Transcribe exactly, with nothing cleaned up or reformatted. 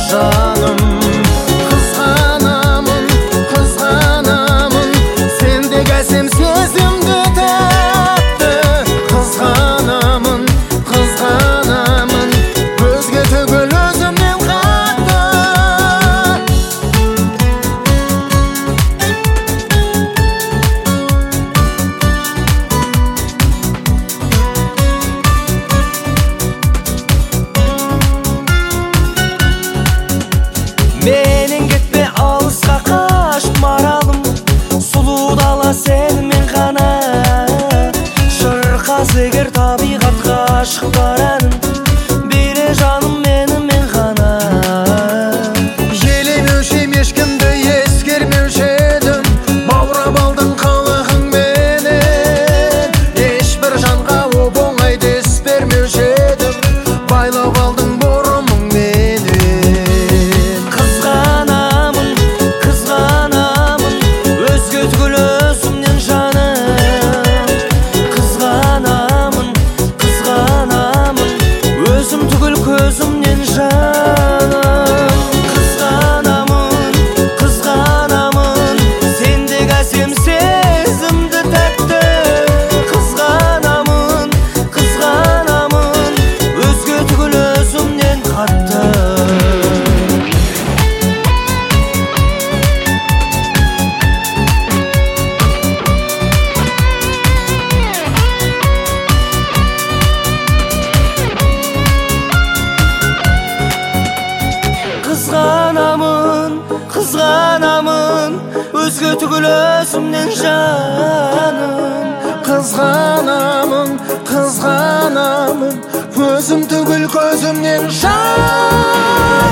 жаным. Қызғанамын, қызғанамын, сендегі әсем сезімді тәтті. Қызғанамын, қызғанамын, өзге түгіл өзімнен қатты. Менен кетпе алысқа қаш маралым, сұлу дала сенімен ғана. Шырқас егер табиғатқа ғашықтар әнін, биле жаным менімен ғана. Елемеуші ем, ешкімді ескермеуші едім, баурап алдың қылығыңменен. Ешбір жанға оп-оңай дес бермеуші едім, байлап алдың бұрымыңменен. Қызғанамын, қызғанамын, өзге түгіл өзімнен жаным. Қызғанамын, қызғанамын, өзім түгіл көзімнен жаным. Қызғанамын, қызғанамын, сендегі әсем сезімді тәтті. Қызғанамын, қызғанамын, өзге түгіл өзімнен қатты. Қызғанамын, қызғанамын, өзге түгіл өзімнен жаным. Қызғанамын, қызғанамын, өзім түгіл көзімнен жаным.